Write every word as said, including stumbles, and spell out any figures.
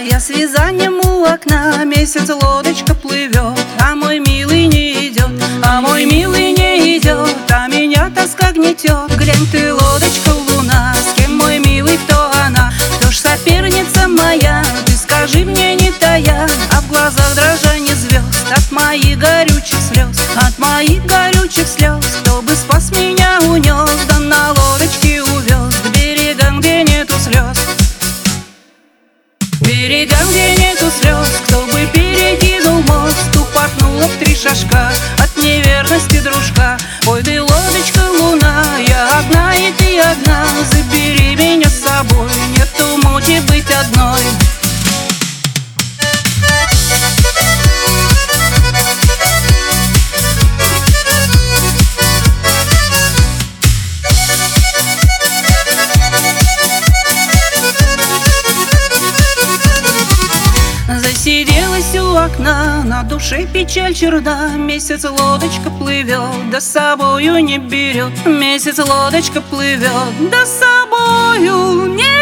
Я с вязанием у окна, месяц лодочка плывет, а мой милый не идет, а мой милый не идет, а меня тоска гнетет. Глянь ты, лодочка, луна, с кем мой милый, кто она? Кто ж соперница моя, ты скажи мне, не тая. А в глазах дрожание звезд от моих горючих слез, от моих горючих слез. Кто бы спас меня, унес, да на лодочке увез к берегам, где нету слез, берегам, где нету слез. Кто бы перекинул мост, упорхнула в три шажка от неверности дружка. Ой, ты, лодочка, луна, я одна и ты одна, забери меня с собой, нету мочи быть одной. Засиделась у окна, на душе печаль черна. Месяц лодочка плывет, да с собою не берет. Месяц лодочка плывет, да с собою не